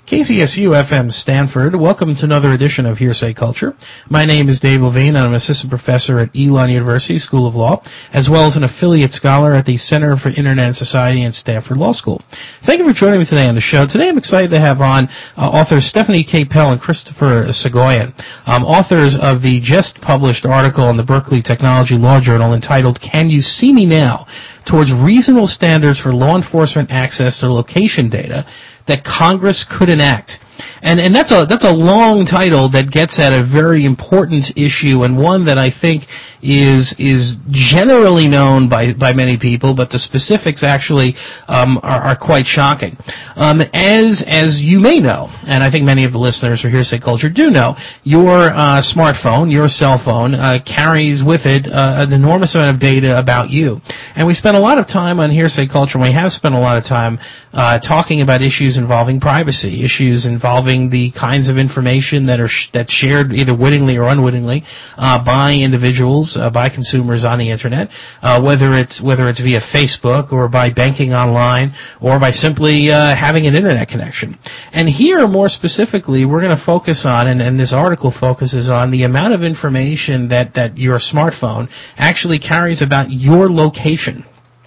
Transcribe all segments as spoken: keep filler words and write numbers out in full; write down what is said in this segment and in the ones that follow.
K Z S U F M Stanford. Welcome to another edition of Hearsay Culture. My name is Dave Levine, and I'm an assistant professor at Elon University School of Law, as well as an affiliate scholar at the Center for Internet and Society at Stanford Law School. Thank you for joining me today on the show. Today I'm excited to have on uh, authors Stephanie K. Pell and Christopher Soghoian, um, authors of the just published article in the Berkeley Technology Law Journal entitled Can You See Me Now? Towards Reasonable Standards for Law Enforcement Access to Location Data that Congress could enact. And, and that's a, that's a long title that gets at a very important issue, and one that I think is, is generally known by, by many people, but the specifics actually, um, are, are quite shocking. Um, as, as you may know, and I think many of the listeners who Hearsay Culture do know, your, uh, smartphone, your cell phone, uh, carries with it, uh, an enormous amount of data about you. And we spend a lot of time on Hearsay Culture, and we have spent a lot of time, uh, talking about issues involving privacy, issues involving the kinds of information that are sh- that's shared either wittingly or unwittingly uh, by individuals, uh, by consumers on the internet, uh, whether it's whether it's via Facebook or by banking online or by simply uh, having an internet connection. And here, more specifically, we're going to focus on, and, and this article focuses on the amount of information that that your smartphone actually carries about your location,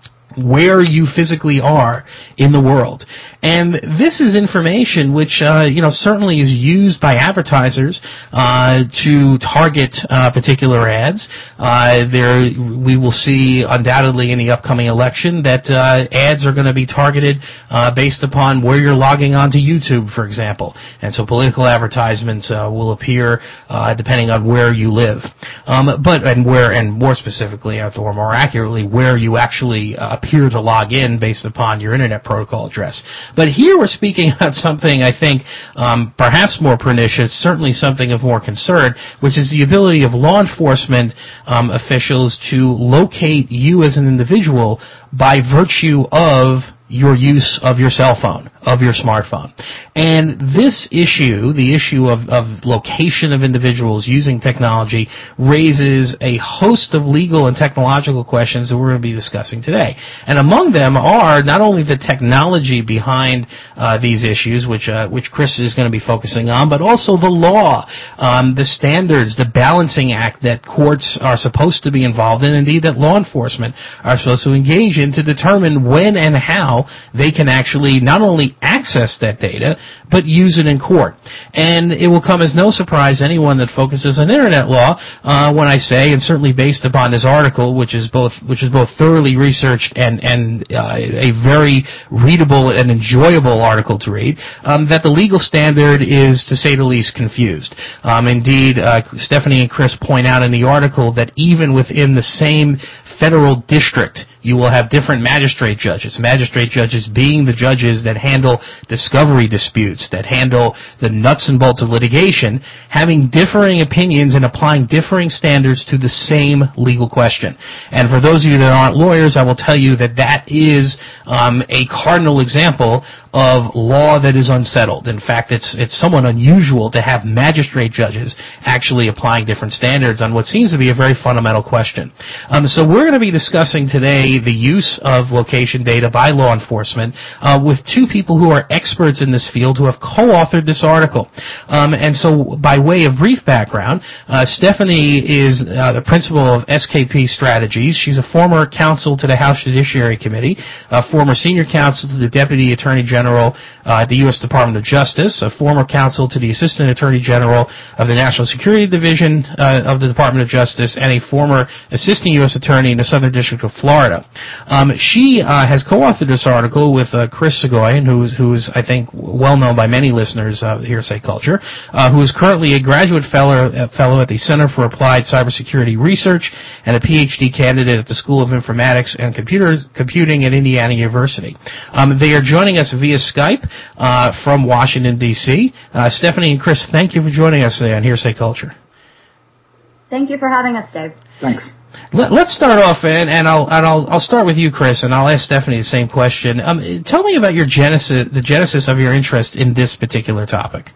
where you physically are in the world. And this is information which, uh, you know, certainly is used by advertisers, uh, to target, uh, particular ads. Uh, there, we will see undoubtedly in the upcoming election that, uh, ads are going to be targeted, uh, based upon where you're logging onto YouTube, for example. And so political advertisements, uh, will appear, uh, depending on where you live. Um, but, and where, and more specifically, or more accurately, where you actually, uh, appear to log in based upon your internet protocol address. But here we're speaking about something I think um, perhaps more pernicious, certainly something of more concern, which is the ability of law enforcement um, officials to locate you as an individual by virtue of your use of your cell phone, of your smartphone. And this issue, the issue of, of location of individuals using technology, raises a host of legal and technological questions that we're going to be discussing today. And among them are not only the technology behind uh, these issues, which uh, which Chris is going to be focusing on, but also the law, um, the standards, the balancing act that courts are supposed to be involved in, indeed that law enforcement are supposed to engage in to determine when and how they can actually not only access that data, but use it in court. And it will come as no surprise to anyone that focuses on internet law uh, when I say, and certainly based upon this article, which is both which is both thoroughly researched and and uh, a very readable and enjoyable article to read, um, that the legal standard is, to say the least, confused. Um, indeed, uh, Stephanie and Chris point out in the article that even within the same federal district, you will have different magistrate judges. Magistrate judges being the judges that handle discovery disputes, that handle the nuts and bolts of litigation, having differing opinions and applying differing standards to the same legal question. And for those of you that aren't lawyers, I will tell you that that is um, a cardinal example of law that is unsettled. In fact, it's it's somewhat unusual to have magistrate judges actually applying different standards on what seems to be a very fundamental question. Um, so we're going to be discussing today the use of location data by law enforcement uh, with two people who are experts in this field who have co-authored this article. Um, and so by way of brief background, uh, Stephanie is uh, the principal of S K P Strategies. She's a former counsel to the House Judiciary Committee, a former senior counsel to the Deputy Attorney General uh, at the U S Department of Justice, a former counsel to the Assistant Attorney General of the National Security Division uh, of the Department of Justice, and a former Assistant U S Attorney in the Southern District of Florida. Um, she uh, has co-authored this article with uh, Chris Soghoian, who is, who is, I think, well known by many listeners of Hearsay Culture, uh, who is currently a graduate fellow, uh, fellow at the Center for Applied Cybersecurity Research and a P H D candidate at the School of Informatics and Computers, Computing at Indiana University. Um, they are joining us via Skype uh, from Washington, D C Uh, Stephanie and Chris, thank you for joining us today on Hearsay Culture. Thank you for having us, Dave. Thanks. Let, let's start off, and, and, I'll, and I'll, I'll start with you, Chris, and I'll ask Stephanie the same question. Um, tell me about your genesis, the genesis of your interest in this particular topic.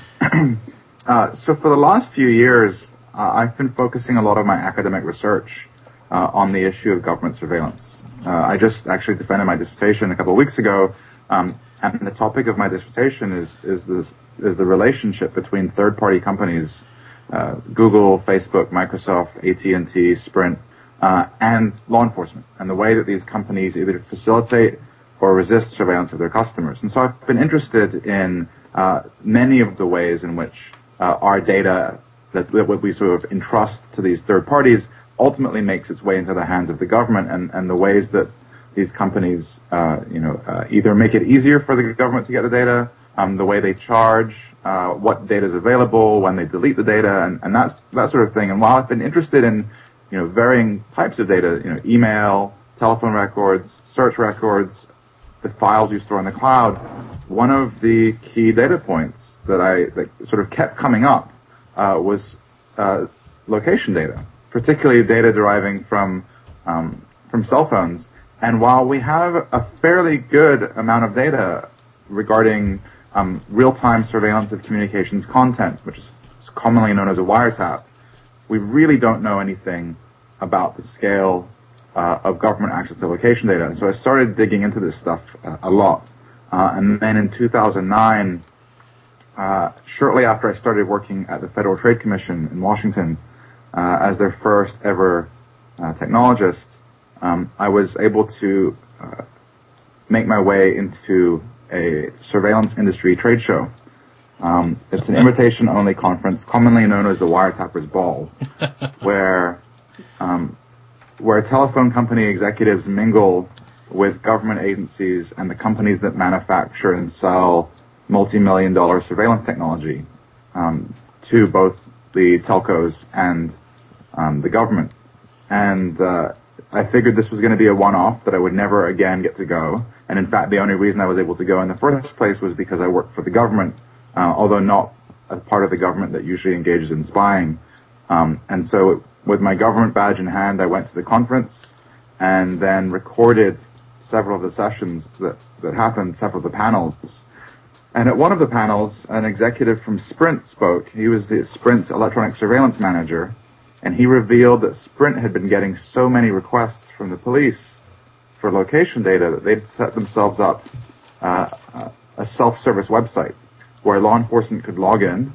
uh, so for the last few years, uh, I've been focusing a lot of my academic research uh, on the issue of government surveillance. Uh, I just actually defended my dissertation a couple of weeks ago, um, and the topic of my dissertation is is this is the relationship between third-party companies, uh, Google, Facebook, Microsoft, A T and T, Sprint, uh, and law enforcement, and the way that these companies either facilitate or resist surveillance of their customers. And so I've been interested in uh, many of the ways in which uh, our data that, that we sort of entrust to these third parties ultimately makes its way into the hands of the government, and, and the ways that these companies, uh, you know, uh, either make it easier for the government to get the data, um, the way they charge, uh, what data is available, when they delete the data, and, and that's that sort of thing. And while I've been interested in, you know, varying types of data, you know, email, telephone records, search records, the files you store in the cloud, one of the key data points that I that sort of kept coming up uh, was uh, location data, particularly data deriving from um, from cell phones. And while we have a fairly good amount of data regarding um, real-time surveillance of communications content, which is commonly known as a wiretap, we really don't know anything about the scale uh, of government access to location data. And so I started digging into this stuff uh, a lot. Uh, and then in two thousand nine, uh, shortly after I started working at the Federal Trade Commission in Washington uh, as their first ever uh, technologist, Um, I was able to uh, make my way into a surveillance industry trade show. Um, it's an invitation-only conference, commonly known as the Wiretappers Ball, where um, where telephone company executives mingle with government agencies and the companies that manufacture and sell multi-million dollar surveillance technology um, to both the telcos and um, the government. And uh, I figured this was going to be a one-off, that I would never again get to go. And in fact, the only reason I was able to go in the first place was because I worked for the government, uh, although not as part of the government that usually engages in spying. Um, and so with my government badge in hand, I went to the conference and then recorded several of the sessions that, that happened, several of the panels. And at one of the panels, an executive from Sprint spoke. He was the Sprint's electronic surveillance manager. And he revealed that Sprint had been getting so many requests from the police for location data that they'd set themselves up uh, a self-service website where law enforcement could log in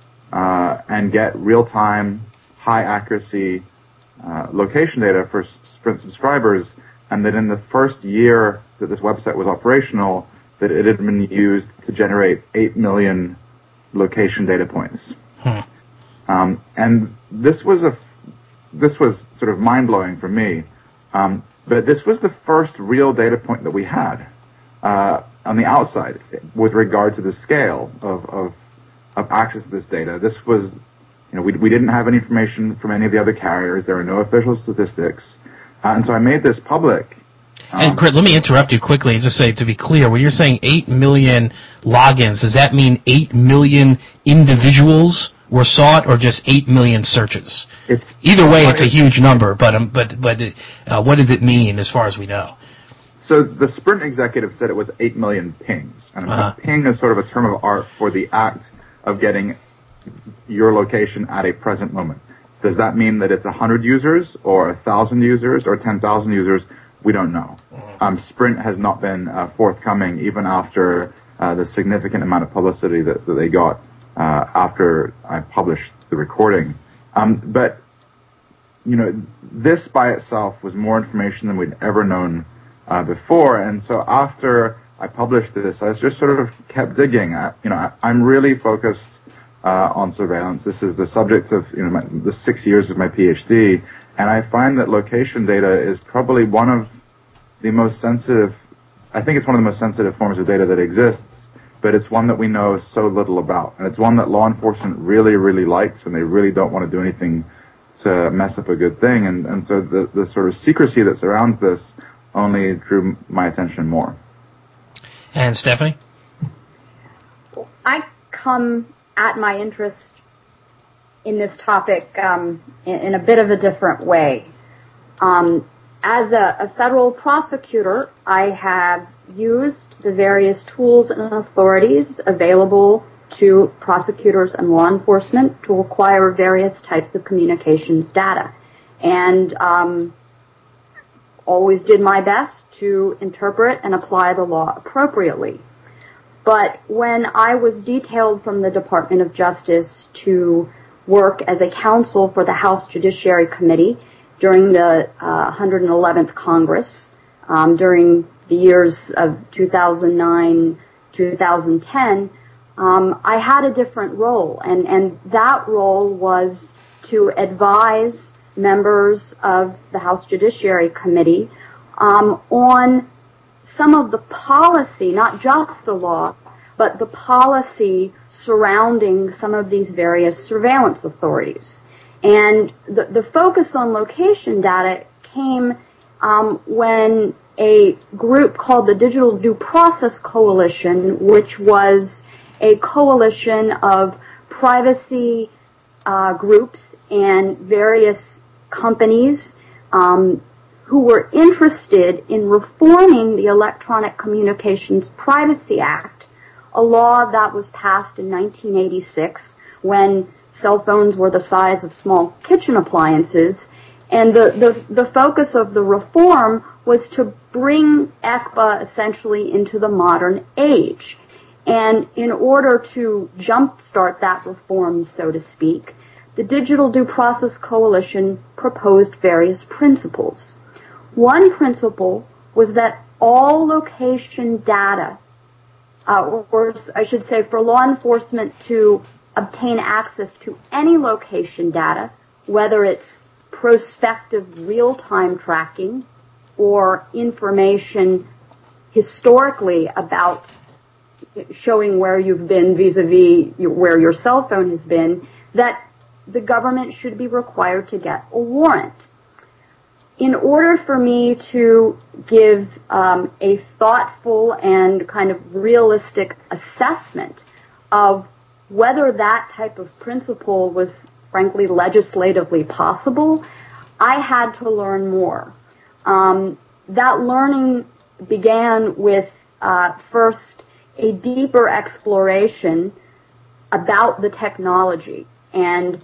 uh, and get real-time, high-accuracy uh, location data for Sprint subscribers, and that in the first year that this website was operational, that it had been used to generate eight million location data points. Hmm. Um, and this was a, this was sort of mind-blowing for me. Um, but this was the first real data point that we had, uh, on the outside with regard to the scale of, of, of access to this data. This was, you know, we, we didn't have any information from any of the other carriers. There are no official statistics. Uh, and so I made this public. Um, and Curt, let me interrupt you quickly and just say, to be clear, when you're saying eight million logins, does that mean eight million individuals were sought, or just eight million searches? It's, Either way, it's a huge number, but um, but but uh, what did it mean as far as we know? So the Sprint executive said it was eight million pings. And uh-huh. a ping is sort of a term of art for the act of getting your location at a present moment. Does that mean that it's one hundred users, or one thousand users, or ten thousand users? We don't know. Um, Sprint has not been uh, forthcoming, even after uh, the significant amount of publicity that, that they got uh, after I published the recording. Um, but, you know, this by itself was more information than we'd ever known uh, before. And so after I published this, I just sort of kept digging. I, you know, I, I'm really focused uh, on surveillance. This is the subject of, you know, my, the six years of my PhD. And I find that location data is probably one of the most sensitive, I think it's one of the most sensitive forms of data that exists, but it's one that we know so little about. And it's one that law enforcement really, really likes, and they really don't want to do anything to mess up a good thing. And, and so the, the sort of secrecy that surrounds this only drew my attention more. And Stephanie? I come at my interest in this topic um, in, in a bit of a different way. Um, as a, a federal prosecutor, I have used the various tools and authorities available to prosecutors and law enforcement to acquire various types of communications data, and um, always did my best to interpret and apply the law appropriately. But when I was detailed from the Department of Justice to work as a counsel for the House Judiciary Committee during the uh, one hundred eleventh Congress, um, during the years of two thousand nine, two thousand ten, um, I had a different role, and, and that role was to advise members of the House Judiciary Committee um, on some of the policy, not just the law, but the policy surrounding some of these various surveillance authorities. And the, the focus on location data came um, when a group called the Digital Due Process Coalition, which was a coalition of privacy uh, groups and various companies um, who were interested in reforming the Electronic Communications Privacy Act, a law that was passed in nineteen eighty-six when cell phones were the size of small kitchen appliances. And the, the, the focus of the reform was to bring E C P A essentially into the modern age. And in order to jumpstart that reform, so to speak, the Digital Due Process Coalition proposed various principles. One principle was that all location data, uh, or, or I should say for law enforcement to obtain access to any location data, whether it's prospective real-time tracking or information historically about showing where you've been vis-a-vis where your cell phone has been, that the government should be required to get a warrant. In order for me to give um, a thoughtful and kind of realistic assessment of whether that type of principle was, frankly, legislatively possible, I had to learn more. Um, that learning began with, uh, first, a deeper exploration about the technology and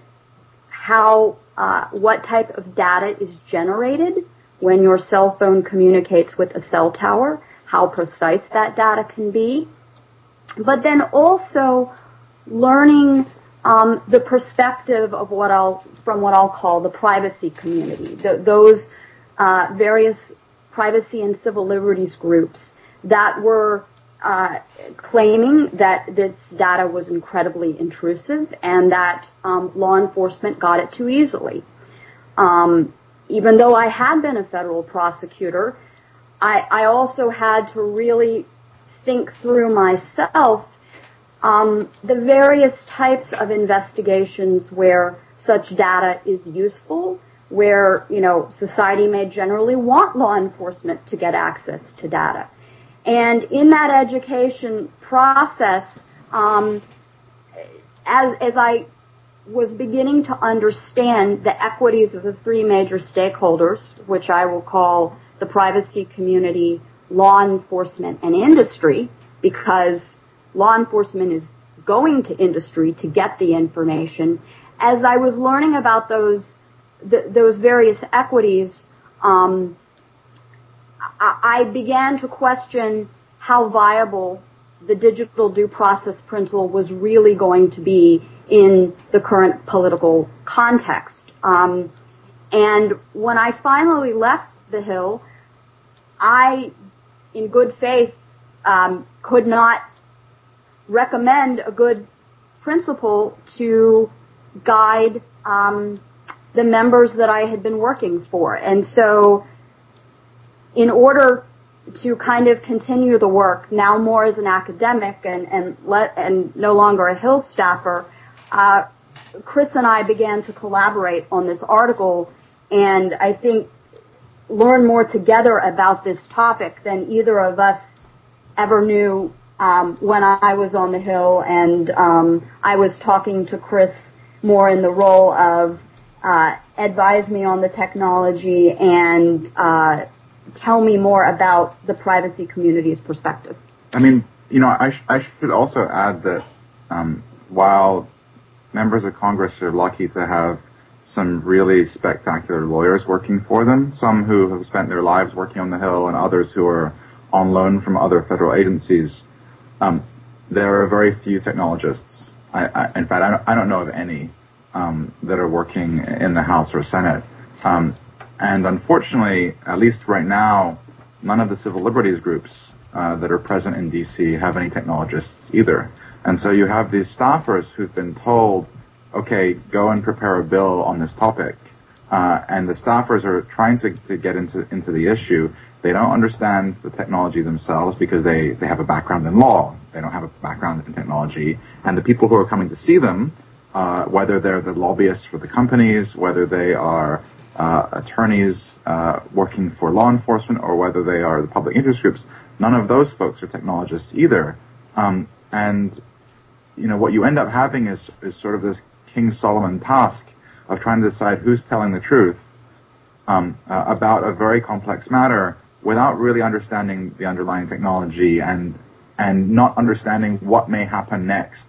how, uh, what type of data is generated when your cell phone communicates with a cell tower, how precise that data can be, but then also learning um, the perspective of what I'll, from what I'll call the privacy community, the, those uh, various privacy and civil liberties groups that were uh, claiming that this data was incredibly intrusive and that um, law enforcement got it too easily. Um, even though I had been a federal prosecutor, I, I also had to really think through myself um, the various types of investigations where such data is useful, where, you know, society may generally want law enforcement to get access to data. And in that education process, um, as, as I was beginning to understand the equities of the three major stakeholders, which I will call the privacy community, law enforcement, and industry, because law enforcement is going to industry to get the information. As I was learning about those th- those various equities, um, I-, I began to question how viable the digital due process principle was really going to be in the current political context. Um, and when I finally left the Hill, I, in good faith, um, could not recommend a good principle to guide um, the members that I had been working for. And so in order to kind of continue the work, now more as an academic and, and, let, and no longer a Hill staffer, uh, Chris and I began to collaborate on this article and I think learn more together about this topic than either of us ever knew um, when I was on the Hill, and um, I was talking to Chris more in the role of uh, advise me on the technology and uh, tell me more about the privacy community's perspective. I mean, you know, I, sh- I should also add that um, while members of Congress are lucky to have some really spectacular lawyers working for them, some who have spent their lives working on the Hill and others who are on loan from other federal agencies, um, there are very few technologists. I, I, in fact, I don't, I don't know of any um, that are working in the House or Senate. Um, and unfortunately, at least right now, none of the civil liberties groups uh, that are present in D C have any technologists either. And so you have these staffers who've been told, okay, go and prepare a bill on this topic. Uh, and the staffers are trying to, to get into, into the issue. They don't understand the technology themselves because they, they have a background in law. They don't have a background in technology. And the people who are coming to see them, uh, whether they're the lobbyists for the companies, whether they are uh, attorneys uh, working for law enforcement, or whether they are the public interest groups, none of those folks are technologists either. Um, and, you know, what you end up having is, is sort of this King Solomon task of trying to decide who's telling the truth um, uh, about a very complex matter without really understanding the underlying technology and and not understanding what may happen next.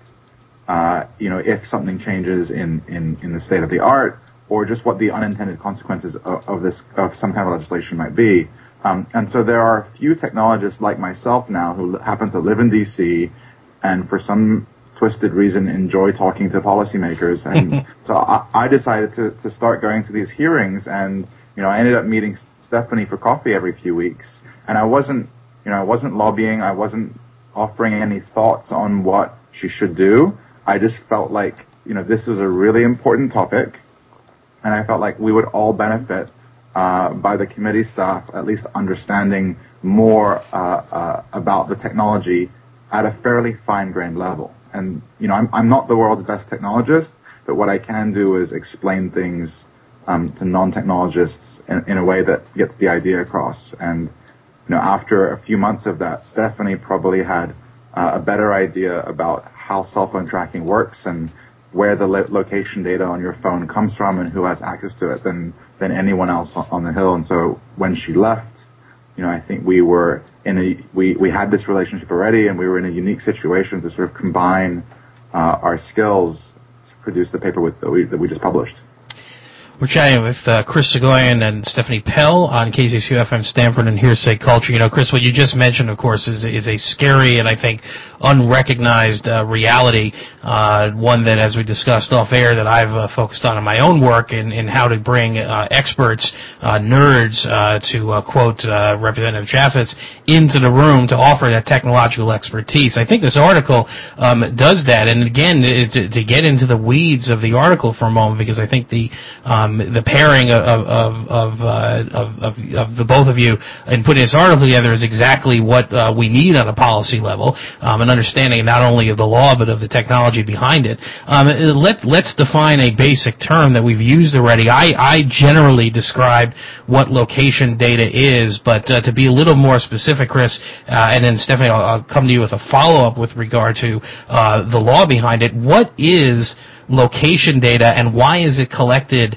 Uh, you know, if something changes in, in, in the state of the art, or just what the unintended consequences of, of this of some kind of legislation might be. Um, and so there are a few technologists like myself now who happen to live in D C and for some twisted reason enjoy talking to policymakers. And so I, I decided to, to start going to these hearings, and, you know, I ended up meeting Stephanie for coffee every few weeks. And I wasn't, you know, I wasn't lobbying. I wasn't offering any thoughts on what she should do. I just felt like, you know, this is a really important topic, and I felt like we would all benefit uh, by the committee staff at least understanding more uh, uh, about the technology at a fairly fine-grained level. And, you know, I'm, I'm not the world's best technologist, but what I can do is explain things um, to non-technologists in, in a way that gets the idea across. And, you know, after a few months of that, Stephanie probably had uh, a better idea about how cell phone tracking works and where the lo- location data on your phone comes from and who has access to it than, than anyone else on, on the Hill. And so when she left, you know, I think we were in a, we, we had this relationship already, and we were in a unique situation to sort of combine uh, our skills to produce the paper with, that we, that we just published. We're chatting with uh, Chris Soghoian and Stephanie Pell on K Z C F M Stanford and Hearsay Culture. You know, Chris, what you just mentioned, of course, is is a scary and I think unrecognized uh, reality, uh, one that, as we discussed off air, that I've uh, focused on in my own work in, in how to bring uh, experts, uh, nerds, uh, to uh, quote uh, Representative Chaffetz, into the room to offer that technological expertise. I think this article um, does that, and again, to, to get into the weeds of the article for a moment, because I think the um, the pairing of of of, uh, of of of the both of you in putting this article together is exactly what uh, we need on a policy level, um, an understanding not only of the law but of the technology behind it. Um, let let's define a basic term that we've used already. I I generally described what location data is, but uh, to be a little more specific, Chris, uh, and then Stephanie, I'll, I'll come to you with a follow up with regard to uh, the law behind it. What is location data, and why is it collected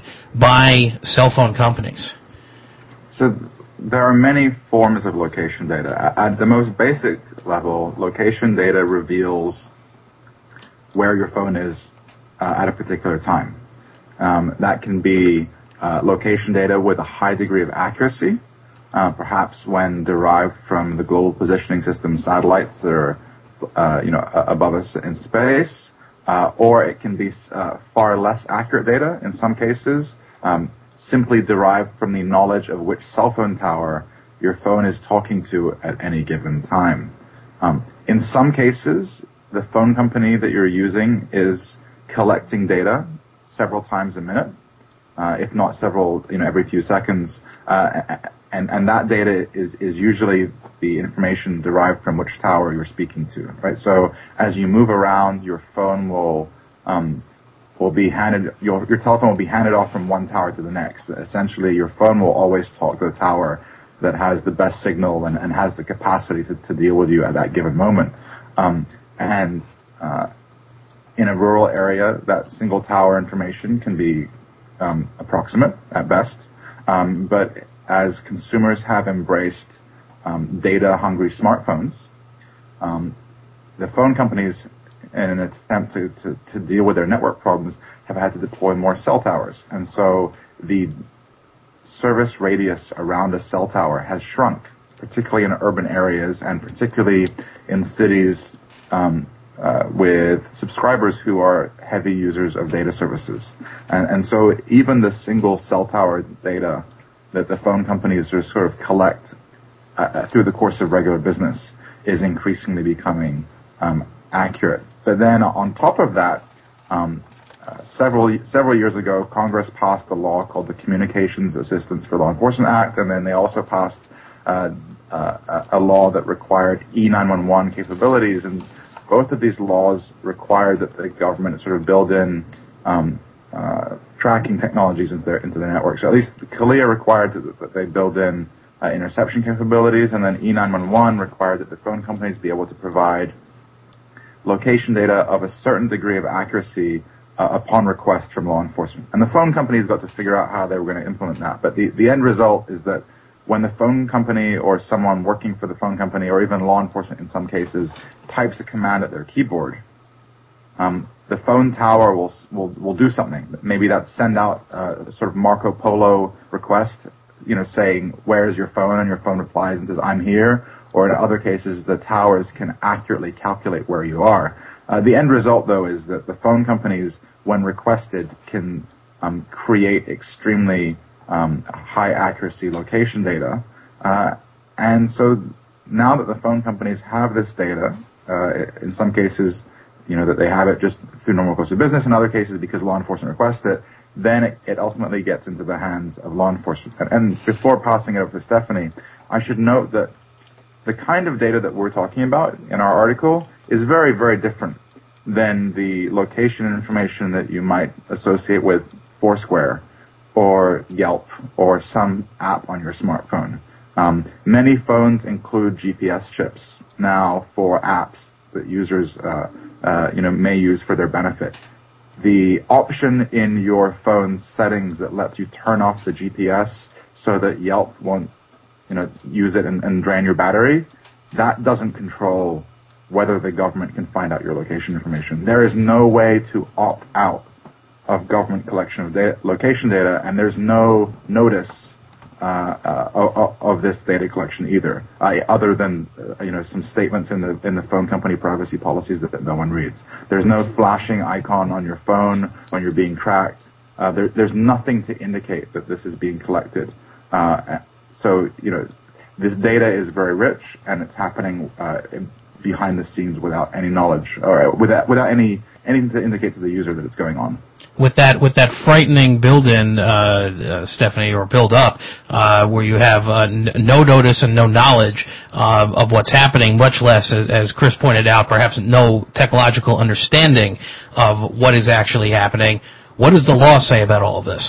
by cell phone companies? So there are many forms of location data. At the most basic level, location data reveals where your phone is uh, at a particular time. Um, that can be uh, location data with a high degree of accuracy, uh, perhaps when derived from the Global Positioning System satellites that are uh, you know, above us in space. Uh, or it can be uh, far less accurate data in some cases, um, simply derived from the knowledge of which cell phone tower your phone is talking to at any given time. Um, in some cases, the phone company that you're using is collecting data several times a minute, uh, if not several, you know, every few seconds, uh, and and that data is is usually the information derived from which tower you're speaking to, right? So as you move around, your phone will um, will be handed your your telephone will be handed off from one tower to the next. Essentially, your phone will always talk to the tower that has the best signal and, and has the capacity to, to deal with you at that given moment. Um, and uh, in a rural area, that single tower information can be um, approximate at best. Um, but as consumers have embraced um, data-hungry smartphones, um, the phone companies, in an attempt to, to, to deal with their network problems, have had to deploy more cell towers. And so the service radius around a cell tower has shrunk, particularly in urban areas and particularly in cities um, uh, with subscribers who are heavy users of data services. And, and so even the single cell tower data that the phone companies are sort of collect uh, through the course of regular business is increasingly becoming um, accurate. But then on top of that, um, uh, several several years ago, Congress passed a law called the Communications Assistance for Law Enforcement Act, and then they also passed uh, uh, a law that required E nine one one capabilities. And both of these laws required that the government sort of build in um, uh, tracking technologies into their into their network. So at least CALEA required that, that they build in uh, interception capabilities, and then E nine one one required that the phone companies be able to provide location data of a certain degree of accuracy uh, upon request from law enforcement. And the phone companies got to figure out how they were going to implement that. But the, the end result is that when the phone company or someone working for the phone company or even law enforcement in some cases types a command at their keyboard, um, the phone tower will, will will do something. Maybe that's send out a sort of Marco Polo request, you know, saying, where is your phone? And your phone replies and says, I'm here. Or in other cases, the towers can accurately calculate where you are. Uh, the end result, though, is that the phone companies, when requested, can um, create extremely um, high accuracy location data. Uh, and so now that the phone companies have this data, uh, in some cases, you know, that they have it just through normal course of business, in other cases because law enforcement requests it, then it, it ultimately gets into the hands of law enforcement. And, and before passing it over to Stephanie, I should note that the kind of data that we're talking about in our article is very, very different than the location information that you might associate with Foursquare or Yelp or some app on your smartphone. Um, many phones include G P S chips now for apps that users uh, uh, you know, may use for their benefit. The option in your phone's settings that lets you turn off the G P S so that Yelp won't you know, use it and, and drain your battery, that doesn't control whether the government can find out your location information. There is no way to opt out of government collection of data, location data, and there's no notice uh, uh, of, of this data collection either, uh, other than uh, you know some statements in the in the phone company privacy policies that, that no one reads. There's no flashing icon on your phone when you're being tracked. Uh, there, there's nothing to indicate that this is being collected. Uh, So, you know, this data is very rich, and it's happening uh, behind the scenes without any knowledge or without without any anything to indicate to the user that it's going on. With that, with that frightening build-in, uh, uh, Stephanie, or build-up, uh, where you have uh, n- no notice and no knowledge uh, of what's happening, much less, as, as Chris pointed out, perhaps no technological understanding of what is actually happening. What does the law say about all of this?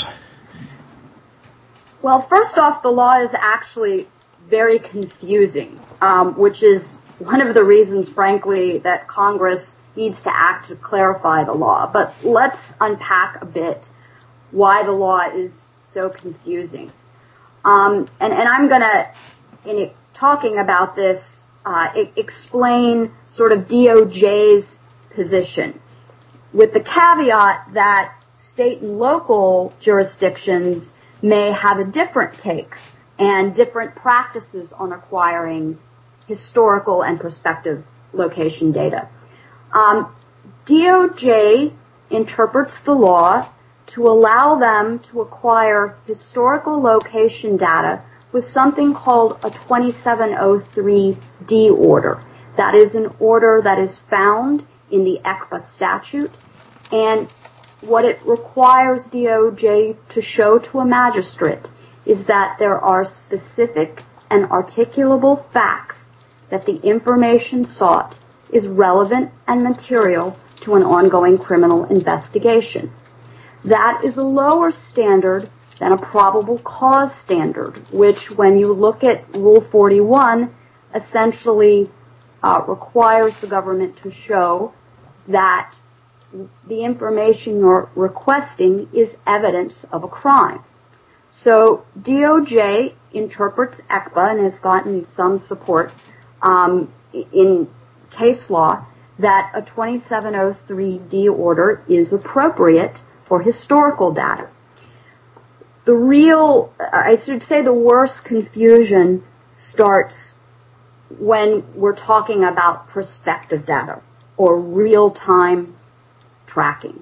Well, first off, the law is actually very confusing, um, which is one of the reasons, frankly, that Congress needs to act to clarify the law. But let's unpack a bit why the law is so confusing. Um, and, and I'm going to, in it, talking about this, uh, I- explain sort of D O J's position, with the caveat that state and local jurisdictions may have a different take and different practices on acquiring historical and prospective location data. Um, D O J interprets the law to allow them to acquire historical location data with something called a twenty-seven oh three D order. That is an order that is found in the E C P A statute, and what it requires D O J to show to a magistrate is that there are specific and articulable facts that the information sought is relevant and material to an ongoing criminal investigation. That is a lower standard than a probable cause standard, which, when you look at Rule forty-one, essentially uh, requires the government to show that the information you're requesting is evidence of a crime. So D O J interprets E C P A and has gotten some support um, in case law that a twenty-seven oh three D order is appropriate for historical data. The real, I should say the worst confusion starts when we're talking about prospective data. or real-time tracking.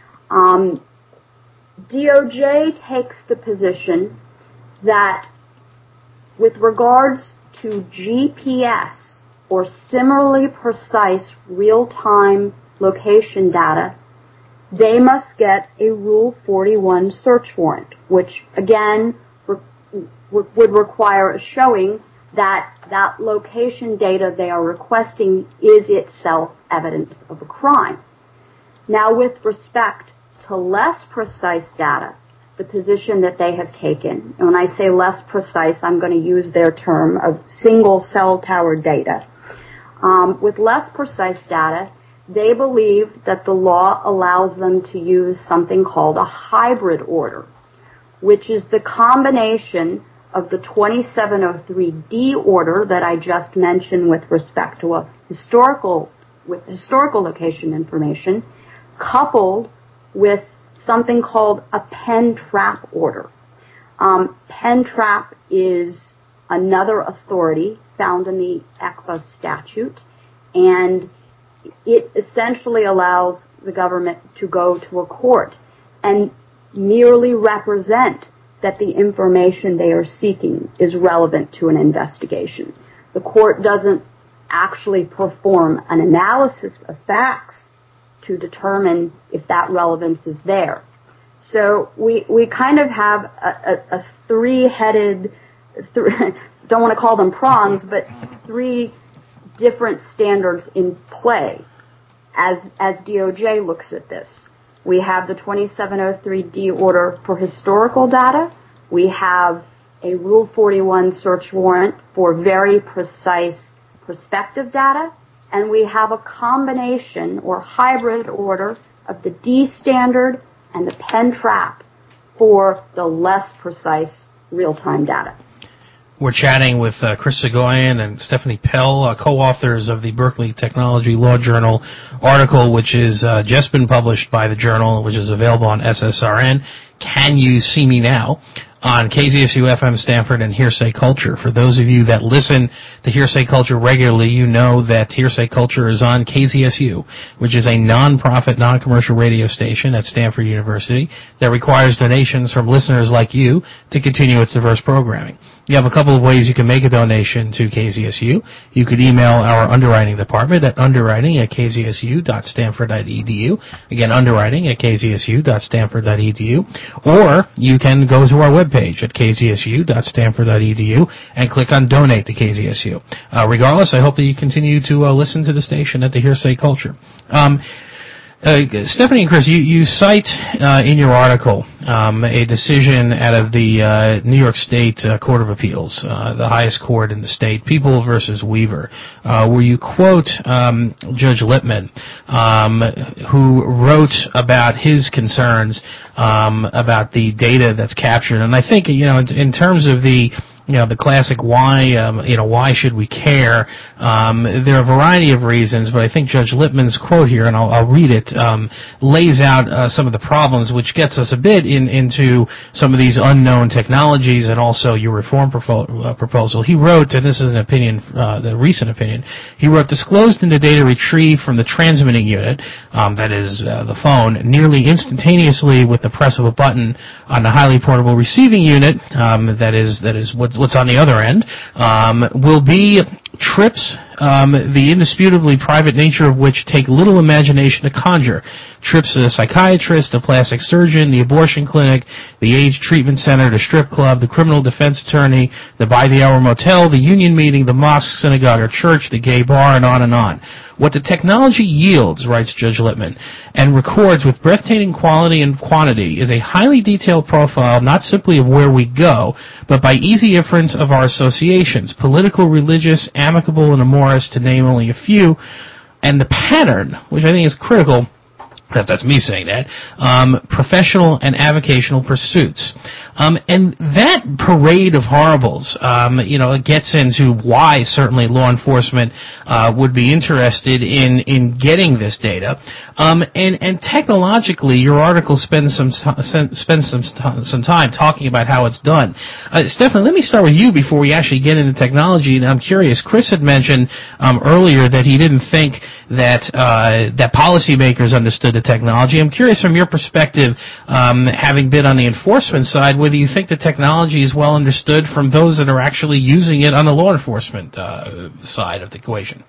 Um, D O J takes the position that with regards to G P S or similarly precise real-time location data, they must get a Rule forty-one search warrant, which again re- would require a showing that that location data they are requesting is itself evidence of a crime. Now, with respect to less precise data, the position that they have taken, and when I say less precise, I'm going to use their term of single cell tower data. Um, with less precise data, they believe that the law allows them to use something called a hybrid order, which is the combination of the twenty-seven oh three D order that I just mentioned with respect to a historical, with historical location information, coupled with something called a pen trap order. Um, pen trap is another authority found in the E C P A statute, and it essentially allows the government to go to a court and merely represent that the information they are seeking is relevant to an investigation. The court doesn't actually perform an analysis of facts to determine if that relevance is there. So we we kind of have a, a, a three-headed, th- don't want to call them prongs, but three different standards in play as as D O J looks at this. We have the twenty-seven oh three D order for historical data. We have a Rule forty-one search warrant for very precise prospective data. And we have a combination or hybrid order of the D standard and the pen trap for the less precise real-time data. We're chatting with uh, Chris Soghoian and Stephanie Pell, uh, co-authors of the Berkeley Technology Law Journal article, which is uh, just been published by the Journal, which is available on S S R N. Can You See Me Now? On K Z S U F M Stanford and Hearsay Culture. For those of you that listen to Hearsay Culture regularly, you know that Hearsay Culture is on K Z S U, which is a non-profit, non-commercial radio station at Stanford University that requires donations from listeners like you to continue its diverse programming. You have a couple of ways you can make a donation to K Z S U. You could email our underwriting department at underwriting at k z s u dot stanford dot e d u. Again, underwriting at k z s u dot stanford dot e d u. Or you can go to our webpage at k z s u dot stanford dot e d u and click on Donate to K Z S U. Uh, regardless, I hope that you continue to uh, listen to the station at the Hearsay Culture. Um, Uh, Stephanie and Chris, you, you cite uh, in your article um, a decision out of the uh, New York State uh, Court of Appeals, uh, the highest court in the state, People versus Weaver, uh, where you quote um, Judge Lippman, um, who wrote about his concerns um, about the data that's captured. And I think, you know, in, in terms of the You know, the classic why, um, you know, why should we care? Um, there are a variety of reasons, but I think Judge Lippman's quote here, and I'll, I'll read it, um, lays out uh, some of the problems, which gets us a bit in, into some of these unknown technologies and also your reform profo- uh, proposal. He wrote, and this is an opinion, uh, the recent opinion, he wrote, disclosed in the data retrieved from the transmitting unit, um, that is uh, the phone, nearly instantaneously with the press of a button on the highly portable receiving unit, um, that is that is what's what's on the other end, um, will be trips, um, the indisputably private nature of which take little imagination to conjure. Trips to the psychiatrist, the plastic surgeon, the abortion clinic, the AIDS treatment center, the strip club, the criminal defense attorney, the by-the-hour motel, the union meeting, the mosque, synagogue, or church, the gay bar, and on and on. What the technology yields, writes Judge Lippman, and records with breathtaking quality and quantity is a highly detailed profile not simply of where we go, but by easy inference of our associations, political, religious, amicable, and amorous, to name only a few, and the pattern, which I think is critical, That, that's me saying that, um, professional and avocational pursuits. Um, and that parade of horribles, um, you know, it gets into why certainly law enforcement uh, would be interested in, in getting this data. Um, and, and technologically, your article spends some spends some some time talking about how it's done. Uh, Stephanie, let me start with you before we actually get into technology. And I'm curious, Chris had mentioned um, earlier that he didn't think that uh, that policymakers understood the technology. I'm curious from your perspective, um, having been on the enforcement side, whether you think the technology is well understood from those that are actually using it on the law enforcement uh, side of the equation.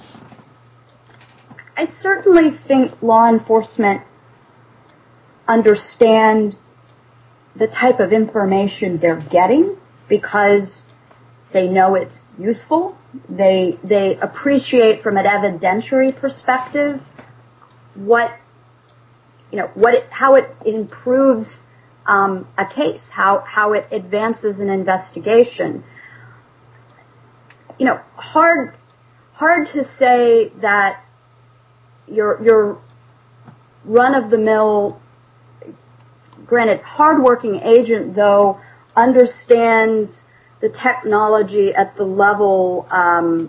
I certainly think law enforcement understand the type of information they're getting because they know it's useful. They they appreciate from an evidentiary perspective what you know what it, how it improves um, a case, how how it advances an investigation. You know, hard hard to say that your your run-of-the-mill, granted, hardworking agent, though, understands the technology at the level um,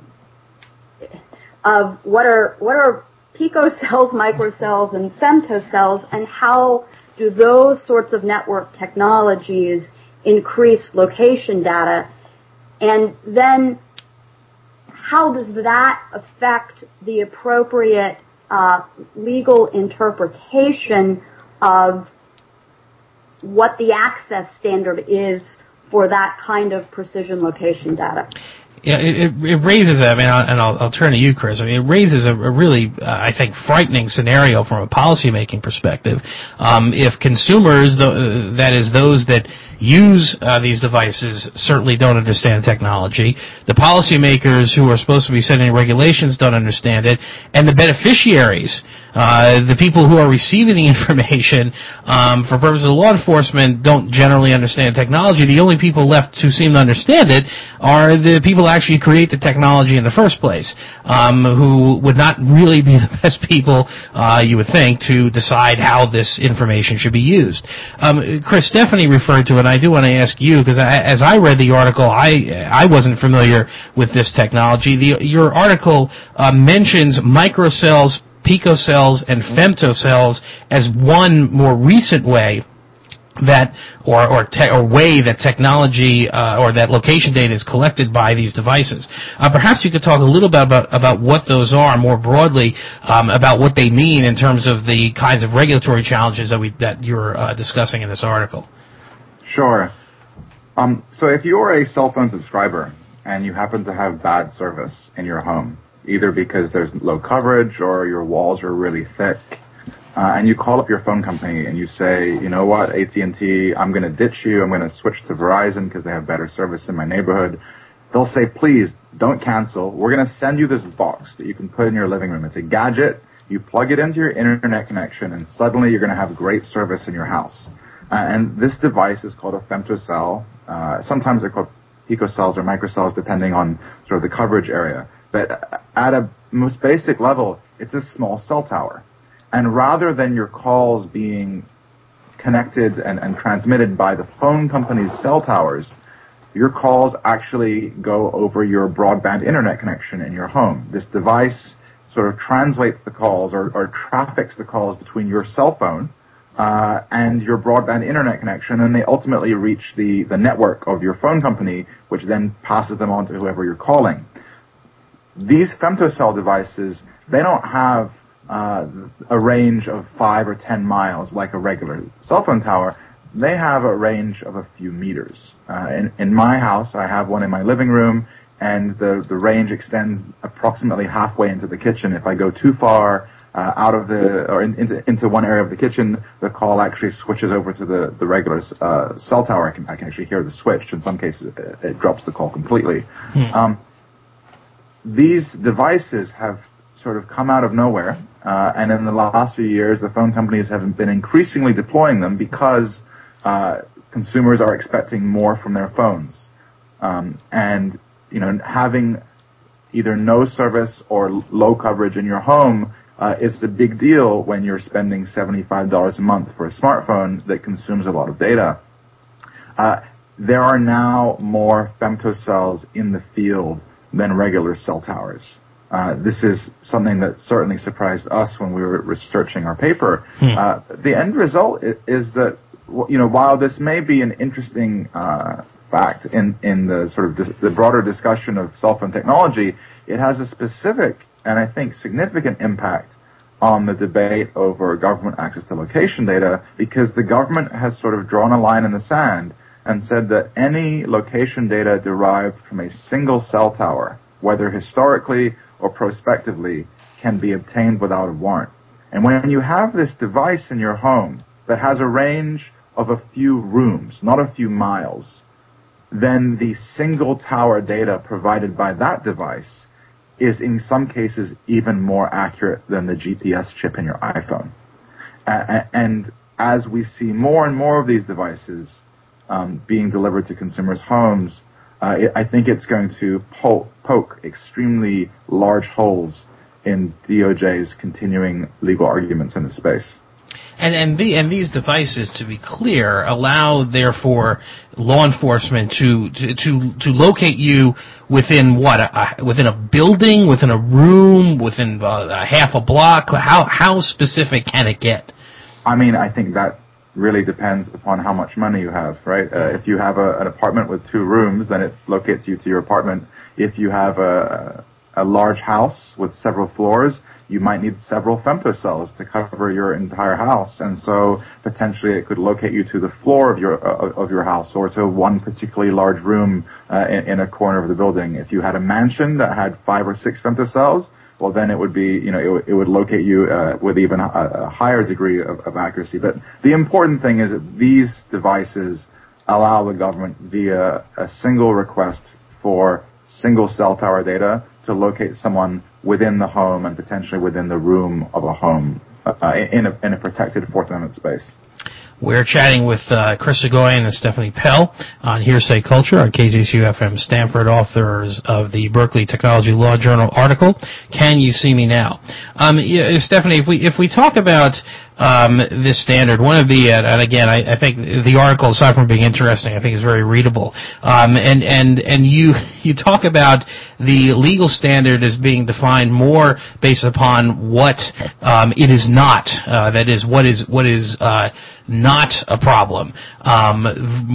of what are what are picocells, microcells, and femtocells, and how do those sorts of network technologies increase location data, and then how does that affect the appropriate uh, legal interpretation of what the access standard is for that kind of precision location data? Yeah, it, it raises, I mean, and I'll, I'll turn to you, Chris. I mean, it raises a, a really, uh, I think, frightening scenario from a policymaking perspective. Um, if consumers, the, that is, those that use uh, these devices, certainly don't understand technology, the policymakers who are supposed to be setting regulations don't understand it, and the beneficiaries, uh, the people who are receiving the information um, for purposes of law enforcement, don't generally understand technology. The only people left who seem to understand it are the people who actually create the technology in the first place, um, who would not really be the best people, uh, you would think, to decide how this information should be used. Um, Chris, Stephanie referred to it, and I do want to ask you, because as I read the article, I I wasn't familiar with this technology. The, your article uh, mentions microcells, picocells, and femtocells as one more recent way that, or or, te- or way that technology uh, or that location data is collected by these devices. Uh, perhaps you could talk a little bit about about what those are more broadly, um, about what they mean in terms of the kinds of regulatory challenges that we that you're uh, discussing in this article. Sure. Um, so if you're a cell phone subscriber and you happen to have bad service in your home, either because there's low coverage or your walls are really thick, uh, and you call up your phone company and you say, you know what, A T and T, I'm going to ditch you. I'm going to switch to Verizon because they have better service in my neighborhood. They'll say, please, don't cancel. We're going to send you this box that you can put in your living room. It's a gadget. You plug it into your internet connection, and suddenly you're going to have great service in your house. Uh, and this device is called a femtocell. Uh, sometimes they're called picocells or microcells, depending on sort of the coverage area. But at a most basic level, it's a small cell tower. And rather than your calls being connected and, and transmitted by the phone company's cell towers, your calls actually go over your broadband internet connection in your home. This device sort of translates the calls or, or traffics the calls between your cell phone uh, and your broadband internet connection, and they ultimately reach the, the network of your phone company, which then passes them on to whoever you're calling. These femtocell devices, they don't have uh, a range of five or ten miles like a regular cell phone tower. They have a range of a few meters. Uh, in, in my house, I have one in my living room, and the, the range extends approximately halfway into the kitchen. If I go too far uh, out of the, or in, into, into one area of the kitchen, the call actually switches over to the, the regular uh, cell tower. I can, I can actually hear the switch. In some cases, it, it drops the call completely. Hmm. Um, these devices have sort of come out of nowhere, uh, and in the last few years, the phone companies have been increasingly deploying them because uh, consumers are expecting more from their phones. Um, and, you know, having either no service or low coverage in your home uh, is a big deal when you're spending seventy-five dollars a month for a smartphone that consumes a lot of data. Uh, there are now more femtocells in the field than regular cell towers. Uh, this is something that certainly surprised us when we were researching our paper. Hmm. Uh, the end result is, is that, you know, while this may be an interesting uh, fact in, in the sort of dis- the broader discussion of cell phone technology, it has a specific and I think significant impact on the debate over government access to location data, because the government has sort of drawn a line in the sand and said that any location data derived from a single cell tower, whether historically or prospectively, can be obtained without a warrant. And when you have this device in your home that has a range of a few rooms, not a few miles, then the single tower data provided by that device is in some cases even more accurate than the G P S chip in your iPhone. Uh, and as we see more and more of these devices um, being delivered to consumers' homes, uh, it, I think it's going to po- poke extremely large holes in D O J's continuing legal arguments in this space. And and, the, and these devices, to be clear, allow, therefore, law enforcement to to to, to locate you within what a, within a building, within a room, within a, a half a block. How how specific can it get? I mean, I think that really depends upon how much money you have, right? Uh, if you have a, an apartment with two rooms, then it locates you to your apartment. If you have a a large house with several floors, you might need several femtocells to cover your entire house, and so potentially it could locate you to the floor of your uh, of your house or to one particularly large room uh, in, in a corner of the building. If you had a mansion that had five or six femtocells, well, then it would be, you know, it, w- it would locate you uh, with even a, a higher degree of, of accuracy. But the important thing is that these devices allow the government via a single request for single cell tower data to locate someone within the home and potentially within the room of a home uh, in, a, in a protected Fourth Amendment space. We're chatting with uh, Chris Soghoian and Stephanie Pell on Hearsay Culture on K Z S U F M Stanford, authors of the Berkeley Technology Law Journal article, Can You See Me Now? Um, yeah, Stephanie, if we if we talk about um, this standard, one of the, uh, and again, I, I think the article, aside from being interesting, I think is very readable. Um, and and and you you talk about the legal standard as being defined more based upon what um, it is not. Uh, that is, what is what is uh, not a problem um,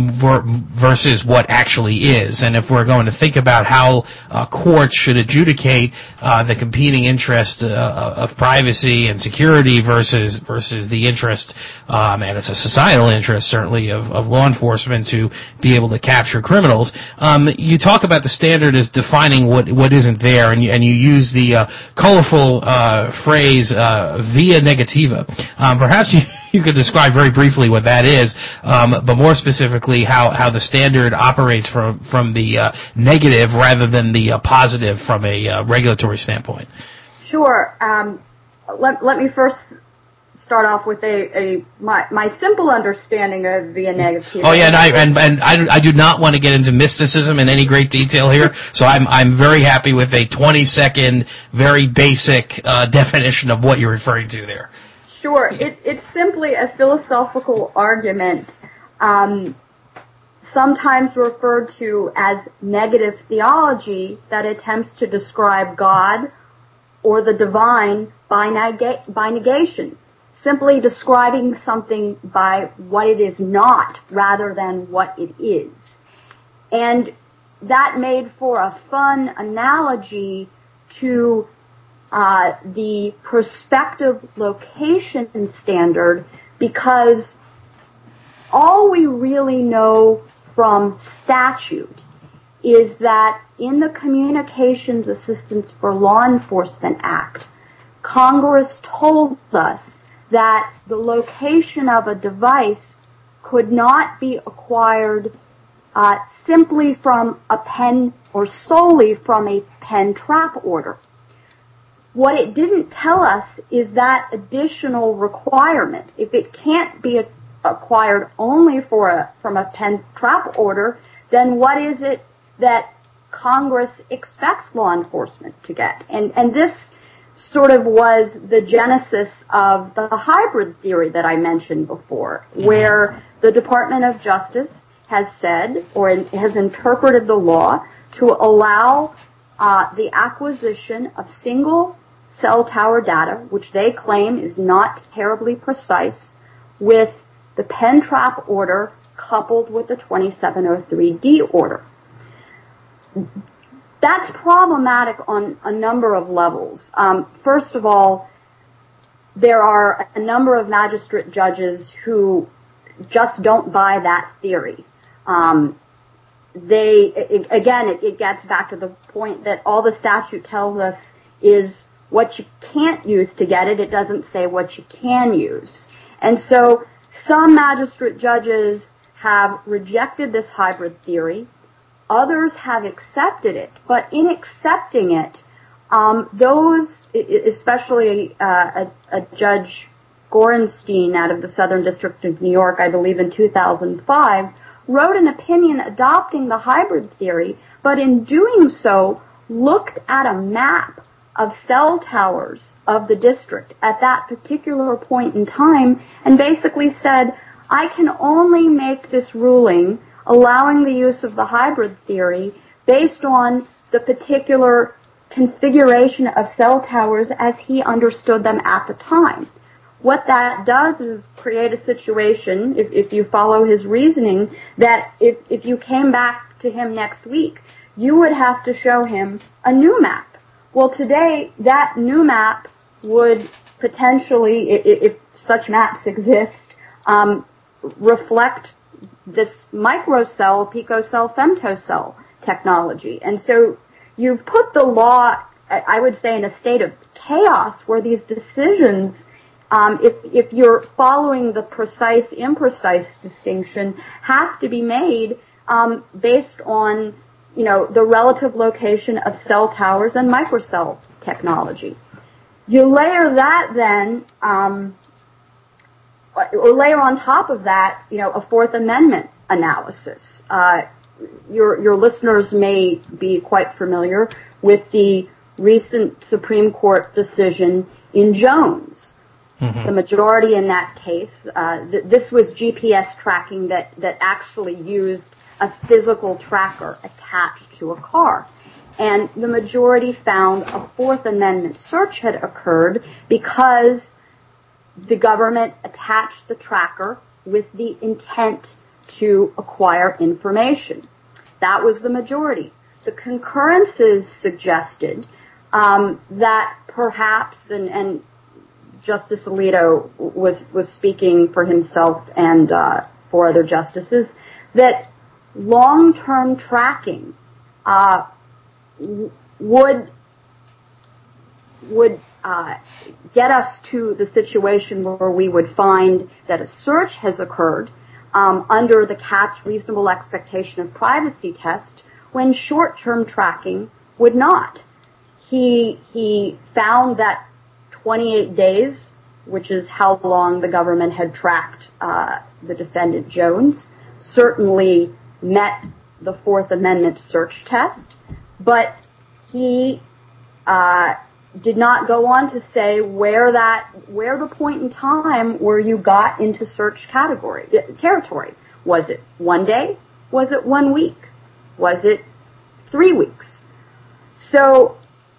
versus what actually is. And if we're going to think about how uh, courts should adjudicate uh, the competing interest uh, of privacy and security versus versus the interest, um, and it's a societal interest certainly of, of law enforcement to be able to capture criminals, um, you talk about the standard as defining what what isn't there, and you, and you use the uh, colorful uh, phrase uh, via negativa. Um, perhaps you. You could describe very briefly what that is, um, but more specifically how, how the standard operates from from the uh, negative rather than the uh, positive from a uh, regulatory standpoint. Sure. Um, let let me first start off with a, a my my simple understanding of via negativa. Oh yeah, and I and, and I, I do not want to get into mysticism in any great detail here, so I'm I'm very happy with a twenty second, very basic uh, definition of what you're referring to there. Sure. It, it's simply a philosophical argument, um, sometimes referred to as negative theology, that attempts to describe God or the divine by, nega- by negation, simply describing something by what it is not rather than what it is. And that made for a fun analogy to Uh, the prospective location standard, because all we really know from statute is that in the Communications Assistance for Law Enforcement Act, Congress told us that the location of a device could not be acquired uh, simply from a pen or solely from a pen trap order. What it didn't tell us is that additional requirement. If it can't be acquired only for a, from a pen trap order, then what is it that Congress expects law enforcement to get? And, and this sort of was the genesis of the hybrid theory that I mentioned before, where the Department of Justice has said or has interpreted the law to allow uh, the acquisition of single cell tower data, which they claim is not terribly precise, with the pen trap order coupled with the twenty-seven oh three D order. That's problematic on a number of levels. Um, first of all, there are a number of magistrate judges who just don't buy that theory. Um, they, it, again, it, it gets back to the point that all the statute tells us is what you can't use to get it. It doesn't say what you can use. And so some magistrate judges have rejected this hybrid theory. Others have accepted it, but in accepting it, um, those, especially uh, a, a Judge Gorenstein out of the Southern District of New York, I believe in two thousand five, wrote an opinion adopting the hybrid theory, but in doing so, looked at a map of cell towers of the district at that particular point in time and basically said, I can only make this ruling allowing the use of the hybrid theory based on the particular configuration of cell towers as he understood them at the time. What that does is create a situation, if, if you follow his reasoning, that if, if you came back to him next week, you would have to show him a new map. Well, today, that new map would potentially, if, if such maps exist, um, reflect this microcell, picocell, femtocell technology. And so you've put the law, I would say, in a state of chaos where these decisions, um, if, if you're following the precise, imprecise distinction, have to be made um, based on, you know, the relative location of cell towers and microcell technology. You layer that then, um, or layer on top of that, you know, a Fourth Amendment analysis. Uh, your your listeners may be quite familiar with the recent Supreme Court decision in Jones. Mm-hmm. The majority in that case, uh, th- this was G P S tracking that, that actually used a physical tracker attached to a car. And the majority found a Fourth Amendment search had occurred because the government attached the tracker with the intent to acquire information. That was the majority. The concurrences suggested um, that perhaps, and, and Justice Alito was was speaking for himself and uh, for other justices, that long-term tracking uh, would would uh, get us to the situation where we would find that a search has occurred um, under the Cat's reasonable expectation of privacy test, when short-term tracking would not. He he found that twenty-eight days, which is how long the government had tracked uh, the defendant Jones, certainly met the Fourth Amendment search test, but he uh, did not go on to say where that, where the point in time where you got into search category, territory. Was it one day? Was it one week? Was it three weeks? So,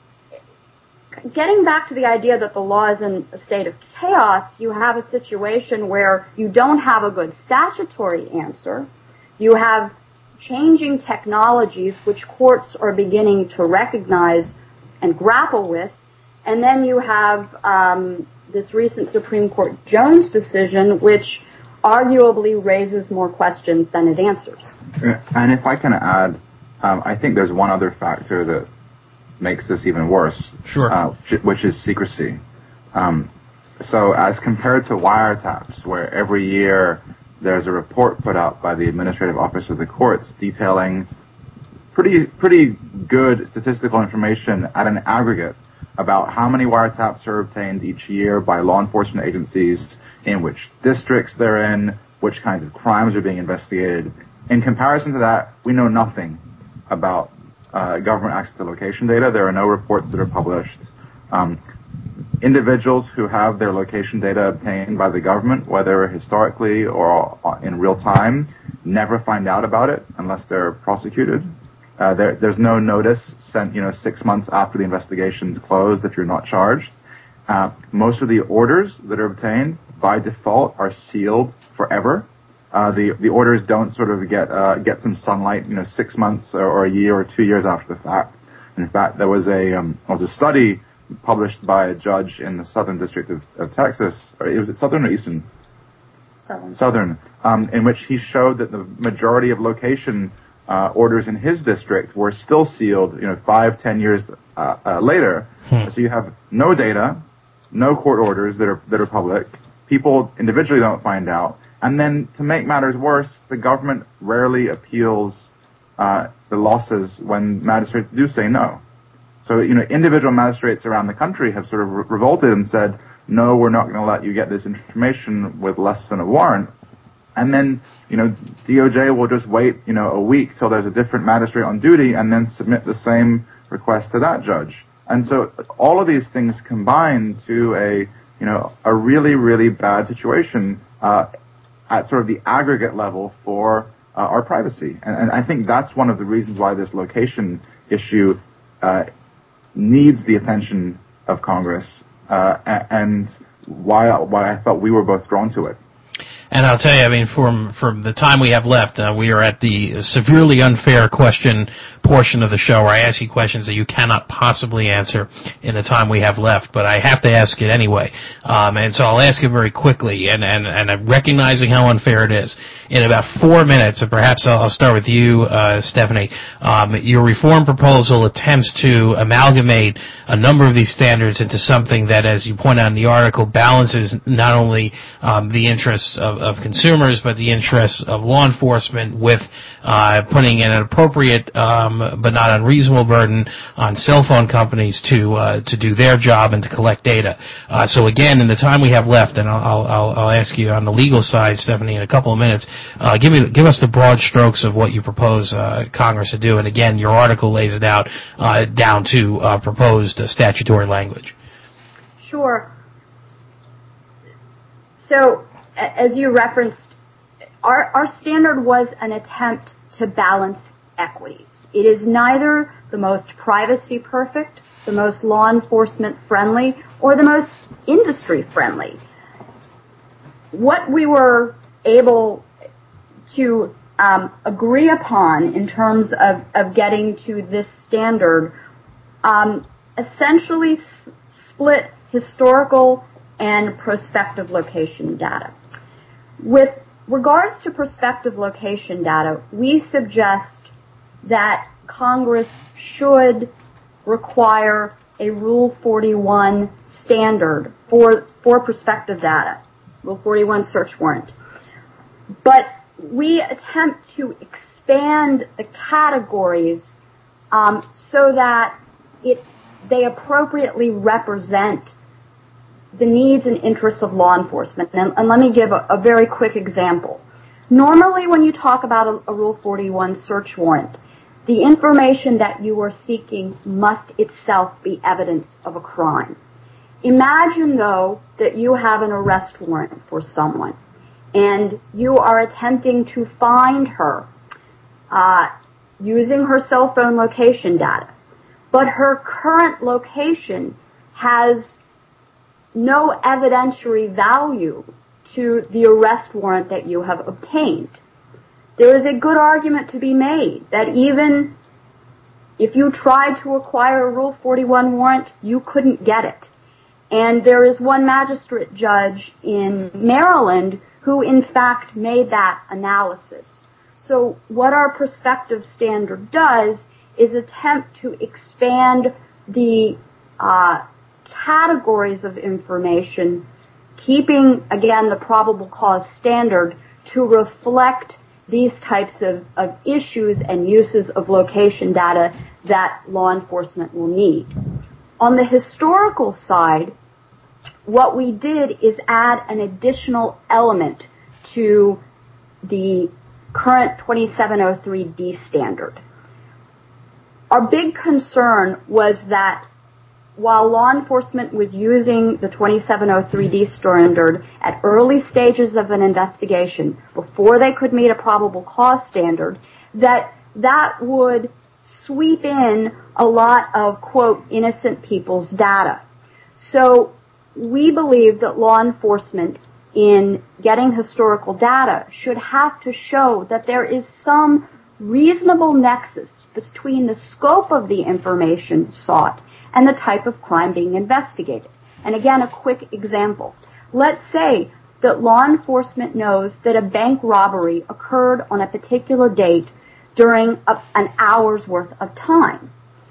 getting back to the idea that the law is in a state of chaos, you have a situation where you don't have a good statutory answer. You have changing technologies which courts are beginning to recognize and grapple with. And then you have um, this recent Supreme Court Jones decision, which arguably raises more questions than it answers. And if I can add, um, I think there's one other factor that makes this even worse, sure. uh, which is secrecy. Um, so as compared to wiretaps, where every year there's a report put out by the Administrative Office of the Courts detailing pretty pretty good statistical information at an aggregate about how many wiretaps are obtained each year by law enforcement agencies, in which districts they're in, which kinds of crimes are being investigated. In comparison to that, we know nothing about uh, government access to location data. There are no reports that are published. Um, individuals who have their location data obtained by the government, whether historically or in real time, never find out about it unless they're prosecuted. Uh, there, there's no notice sent, you know, six months after the investigation's closed if you're not charged. Uh, most of the orders that are obtained by default are sealed forever. Uh, the the orders don't sort of get uh, get some sunlight, you know, six months or, or a year or two years after the fact. In fact, there was a um, there was a study published by a judge in the Southern District of, of Texas, or it was it Southern or Eastern? Southern. Southern, um, in which he showed that the majority of location uh, orders in his district were still sealed, you know, five, ten years uh, uh, later. Hmm. So you have no data, no court orders that are that are public. People individually don't find out. And then, to make matters worse, the government rarely appeals uh, the losses when magistrates do say no. So, you know, individual magistrates around the country have sort of re- revolted and said, no, we're not going to let you get this information with less than a warrant. And then, you know, D O J will just wait, you know, a week till there's a different magistrate on duty and then submit the same request to that judge. And so all of these things combine to a, you know, a really, really bad situation uh at sort of the aggregate level for uh, our privacy. And, and I think that's one of the reasons why this location issue uh, needs the attention of Congress uh, and why why I felt we were both drawn to it. And I'll tell you, I mean, from from the time we have left, uh, we are at the severely unfair question portion of the show where I ask you questions that you cannot possibly answer in the time we have left, but I have to ask it anyway. Um, and so I'll ask it very quickly, and, and, and I'm recognizing how unfair it is. In about four minutes, and perhaps I'll, I'll start with you, uh, Stephanie, um, your reform proposal attempts to amalgamate a number of these standards into something that, as you point out in the article, balances not only um, the interests of, of consumers, but the interests of law enforcement with uh, putting in an appropriate um, but not unreasonable burden on cell phone companies to uh, to do their job and to collect data. Uh, so again, in the time we have left, and I'll, I'll, I'll ask you on the legal side, Stephanie, in a couple of minutes, uh, give me give us the broad strokes of what you propose uh, Congress to do. And again, your article lays it out uh, down to uh, proposed uh, statutory language. Sure. So, as you referenced, our, our standard was an attempt to balance equities. It is neither the most privacy perfect, the most law enforcement friendly, or the most industry friendly. What we were able to um, agree upon in terms of, of getting to this standard um, essentially s- split historical and prospective location data. With regards to prospective location data, we suggest that Congress should require a Rule forty-one standard for, for prospective data, Rule forty-one search warrant. But we attempt to expand the categories um, so that it they appropriately represent the needs and interests of law enforcement. And, and let me give a, a very quick example. Normally, when you talk about a, a Rule forty-one search warrant, the information that you are seeking must itself be evidence of a crime. Imagine, though, that you have an arrest warrant for someone, and you are attempting to find her uh, using her cell phone location data, but her current location has no evidentiary value to the arrest warrant that you have obtained. There is a good argument to be made that even if you tried to acquire a Rule forty-one warrant, you couldn't get it. And there is one magistrate judge in Maryland who, in fact, made that analysis. So what our prospective standard does is attempt to expand the uh, categories of information, keeping, again, the probable cause standard to reflect these types of, of issues and uses of location data that law enforcement will need. On the historical side, what we did is add an additional element to the current twenty-seven oh three D standard. Our big concern was that while law enforcement was using the twenty-seven oh three D standard at early stages of an investigation before they could meet a probable cause standard, that that would sweep in a lot of, quote, innocent people's data. So we believe that law enforcement in getting historical data should have to show that there is some reasonable nexus between the scope of the information sought and the type of crime being investigated. And again, a quick example. Let's say that law enforcement knows that a bank robbery occurred on a particular date during a, an hour's worth of time.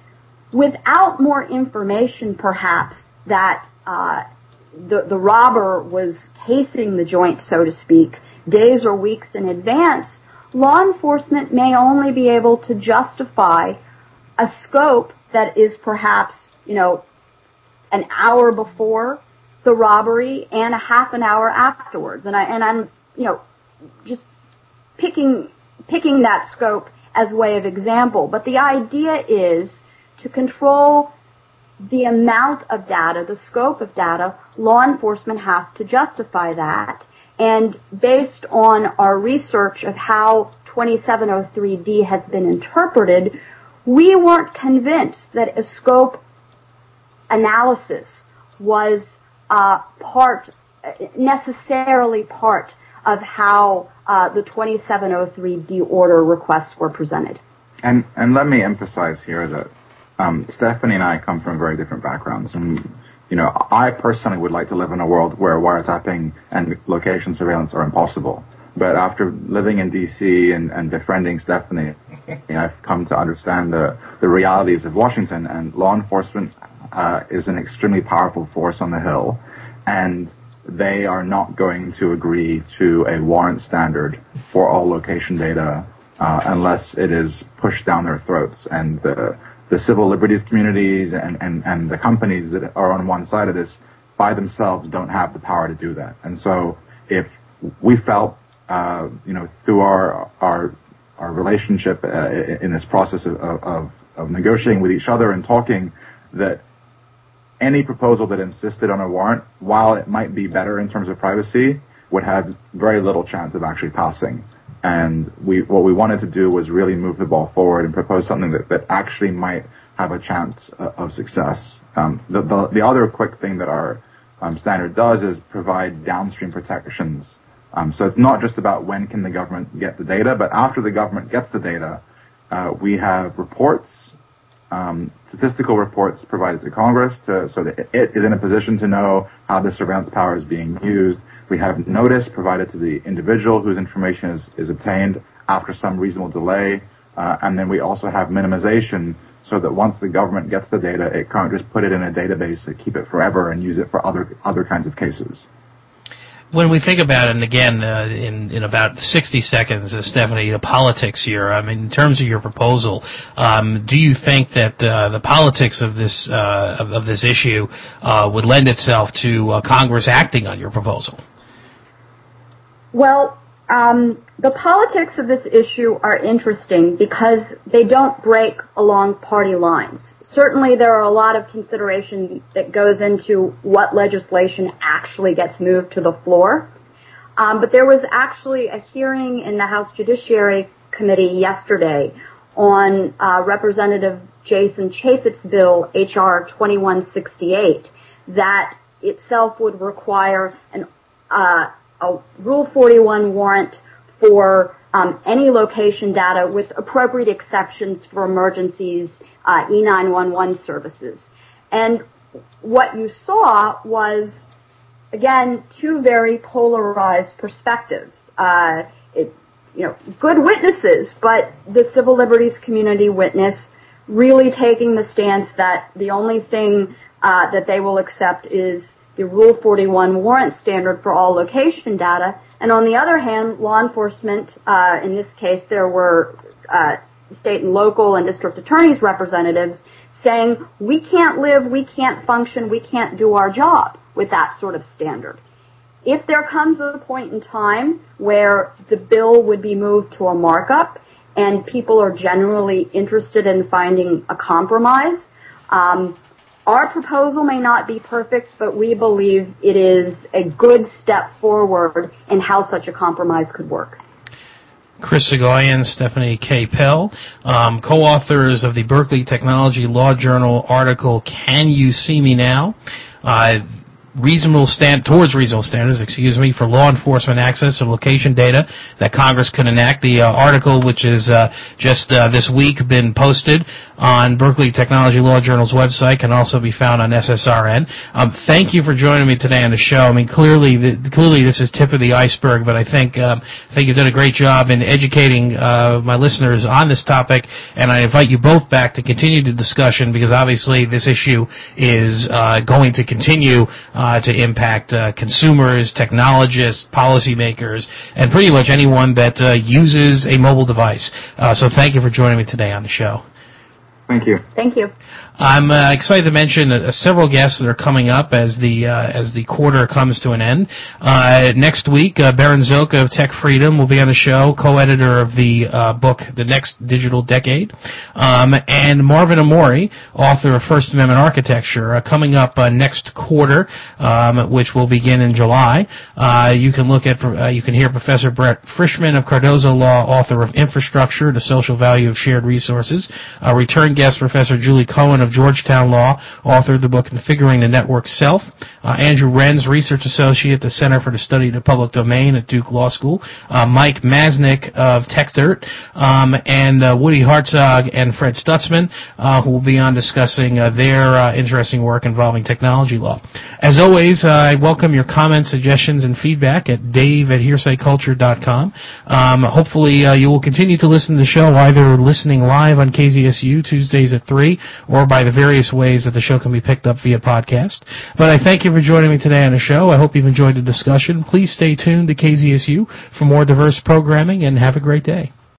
Without more information, perhaps, that uh, the, the robber was casing the joint, so to speak, days or weeks in advance, law enforcement may only be able to justify a scope that is perhaps, you know, an hour before the robbery and a half an hour afterwards. And I and I'm, you know, just picking picking that scope as way of example. But the idea is to control the amount of data, the scope of data. Law enforcement has to justify that. And based on our research of how twenty-seven oh three D has been interpreted, we weren't convinced that a scope analysis was uh, part, necessarily part of how uh, the twenty-seven oh three D order requests were presented. And and let me emphasize here that um, Stephanie and I come from very different backgrounds. And, you know, I personally would like to live in a world where wiretapping and location surveillance are impossible. But after living in D C and, and befriending Stephanie, you know, I've come to understand the, the realities of Washington, and law enforcement uh, is an extremely powerful force on the Hill, and they are not going to agree to a warrant standard for all location data uh, unless it is pushed down their throats. And the, the civil liberties communities and, and, and the companies that are on one side of this by themselves don't have the power to do that. And so if we felt Uh, you know, through our our our relationship uh, in this process of, of of negotiating with each other and talking, that any proposal that insisted on a warrant, while it might be better in terms of privacy, would have very little chance of actually passing. And we what we wanted to do was really move the ball forward and propose something that, that actually might have a chance uh, of success. Um, the, the the other quick thing that our um, standard does is provide downstream protections. Um, so it's not just about when can the government get the data, but after the government gets the data, uh, we have reports, um, statistical reports provided to Congress to, so that it is in a position to know how the surveillance power is being used. We have notice provided to the individual whose information is, is obtained after some reasonable delay. Uh, and then we also have minimization so that once the government gets the data, it can't just put it in a database and keep it forever and use it for other other kinds of cases. When we think about it, and again, uh, in, in about sixty seconds, uh, Stephanie, the politics here, I mean, in terms of your proposal, um, do you think that uh, the politics of this uh, of, of this issue uh, would lend itself to uh, Congress acting on your proposal? Well, um, the politics of this issue are interesting because they don't break along party lines. Certainly there are a lot of consideration that goes into what legislation actually gets moved to the floor. Um, but there was actually a hearing in the House Judiciary Committee yesterday on uh, Representative Jason Chaffetz's bill, H R twenty-one sixty-eight, that itself would require an, uh, a Rule forty-one warrant for um, any location data with appropriate exceptions for emergencies, uh, E nine one one services. And what you saw was, again, two very polarized perspectives. Uh, it, you know, good witnesses, but the civil liberties community witness really taking the stance that the only thing uh, that they will accept is the Rule forty-one warrant standard for all location data. And on the other hand, law enforcement, uh, in this case, there were uh, state and local and district attorneys' representatives saying, we can't live, we can't function, we can't do our job with that sort of standard. If there comes a point in time where the bill would be moved to a markup and people are generally interested in finding a compromise, um, our proposal may not be perfect, but we believe it is a good step forward in how such a compromise could work. Chris Soghoian, Stephanie K. Pell, um, co-authors of the Berkeley Technology Law Journal article, Can You See Me Now? Uh, reasonable stand towards reasonable standards, excuse me, for law enforcement access to location data that Congress could enact. The uh, article, which is uh, just uh, this week been posted on Berkeley Technology Law Journal's website, can also be found on S S R N. Um, thank you for joining me today on the show. I mean, clearly, the, clearly this is tip of the iceberg, but I think um, I think you've done a great job in educating uh, my listeners on this topic, and I invite you both back to continue the discussion because obviously this issue is uh, going to continue uh, to impact uh, consumers, technologists, policymakers, and pretty much anyone that uh, uses a mobile device. Uh, so thank you for joining me today on the show. Thank you. Thank you. I'm uh, excited to mention uh, several guests that are coming up as the uh, as the quarter comes to an end. Uh, next week, uh, Baron Zilka of Tech Freedom will be on the show, co-editor of the uh, book The Next Digital Decade, um, and Marvin Amori, author of First Amendment Architecture, uh, coming up uh, next quarter, um, which will begin in July. Uh, you can look at uh, you can hear Professor Brett Frischman of Cardozo Law, author of Infrastructure: The Social Value of Shared Resources. Uh, return guest Professor Julie Cohen of Georgetown Law, author of the book Configuring the Network Self. Uh, Andrew Renz, research associate at the Center for the Study of the Public Domain at Duke Law School. Uh, Mike Masnick of TechDirt, um, and uh, Woody Hartzog and Fred Stutzman, uh, who will be on discussing uh, their uh, interesting work involving technology law. As always, uh, I welcome your comments, suggestions, and feedback at dave at hearsay culture dot com. Um, hopefully, uh, you will continue to listen to the show either listening live on K Z S U Tuesdays at three or by the various ways that the show can be picked up via podcast. But I thank you for joining me today on the show. I hope you've enjoyed the discussion. Please stay tuned to K Z S U for more diverse programming, and have a great day.